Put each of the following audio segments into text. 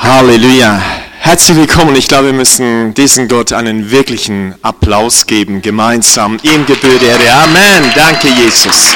Halleluja. Herzlich willkommen. Ich glaube, wir müssen diesem Gott einen wirklichen Applaus geben, gemeinsam. Ihm gebührt Ehre. Amen. Danke, Jesus.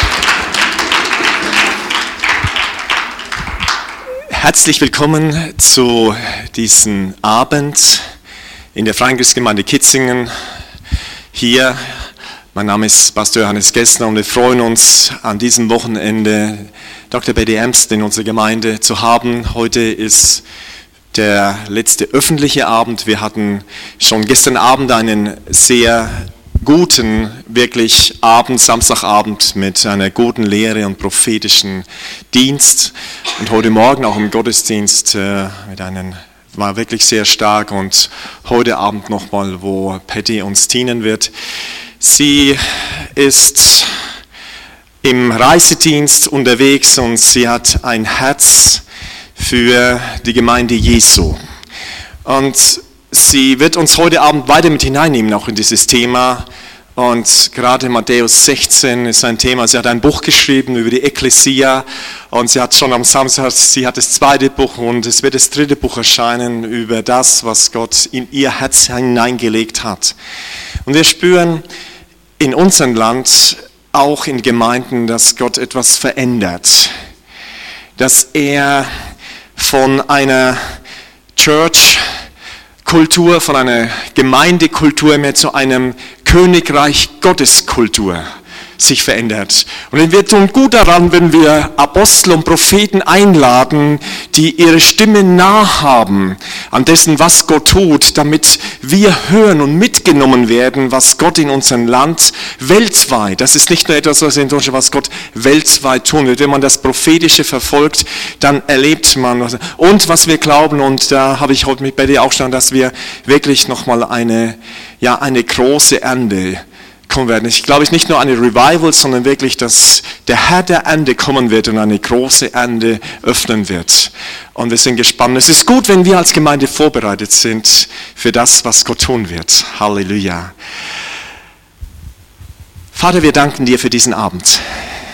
Herzlich willkommen zu diesem Abend in der Freien Christgemeinde Kitzingen. Hier, mein Name ist Pastor Johannes Gessner und wir freuen uns an diesem Wochenende Dr. Betty Ernst in unserer Gemeinde zu haben. Heute ist der letzte öffentliche Abend. Wir hatten schon gestern Abend einen sehr guten, wirklich Abend, Samstagabend mit einer guten Lehre und prophetischen Dienst. Und heute Morgen auch im Gottesdienst war wirklich sehr stark. Und heute Abend nochmal, wo Patty uns dienen wird. Sie ist im Reisedienst unterwegs und sie hat ein Herz für die Gemeinde Jesu. Und sie wird uns heute Abend weiter mit hineinnehmen, auch in dieses Thema. Und gerade Matthäus 16 ist ein Thema. Sie hat ein Buch geschrieben über die Ekklesia und sie hat schon am Samstag, sie hat das zweite Buch und es wird das dritte Buch erscheinen über das, was Gott in ihr Herz hineingelegt hat. Und wir spüren in unserem Land, auch in Gemeinden, dass Gott etwas verändert. Dass er von einer Church-Kultur, von einer Gemeindekultur mehr zu einem Königreich-Gottes-Kultur sich verändert. Und wir tun gut daran, wenn wir Apostel und Propheten einladen, die ihre Stimme nahehaben an dessen, was Gott tut, damit wir hören und mitgenommen werden, was Gott in unserem Land weltweit, das ist nicht nur etwas, was in Deutschland, was Gott weltweit tun wird. Wenn man das Prophetische verfolgt, dann erlebt man, und was wir glauben, und da habe ich heute mit Betty auch schon, dass wir wirklich nochmal eine große Ernte kommen werden. Ich glaube, es ist nicht nur eine Revival, sondern wirklich, dass der Herr der Ernte kommen wird und eine große Ernte öffnen wird. Und wir sind gespannt. Es ist gut, wenn wir als Gemeinde vorbereitet sind für das, was Gott tun wird. Halleluja. Vater, wir danken dir für diesen Abend.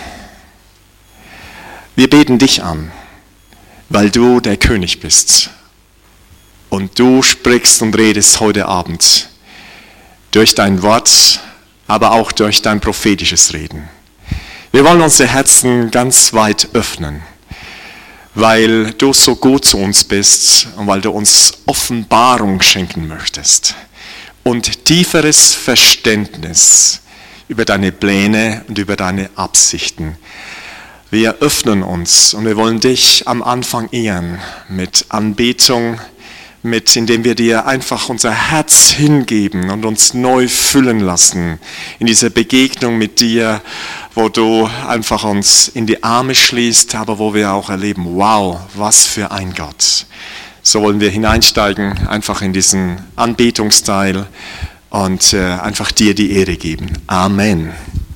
Wir beten dich an, weil du der König bist. Und du sprichst und redest heute Abend durch dein Wort, aber auch durch dein prophetisches Reden. Wir wollen unsere Herzen ganz weit öffnen, weil du so gut zu uns bist und weil du uns Offenbarung schenken möchtest und tieferes Verständnis über deine Pläne und über deine Absichten. Wir öffnen uns und wir wollen dich am Anfang ehren mit Anbetung, indem wir dir einfach unser Herz hingeben und uns neu füllen lassen in dieser Begegnung mit dir, wo du einfach uns in die Arme schließt, aber wo wir auch erleben, wow, was für ein Gott. So wollen wir hineinsteigen, einfach in diesen Anbetungsteil und einfach dir die Ehre geben. Amen.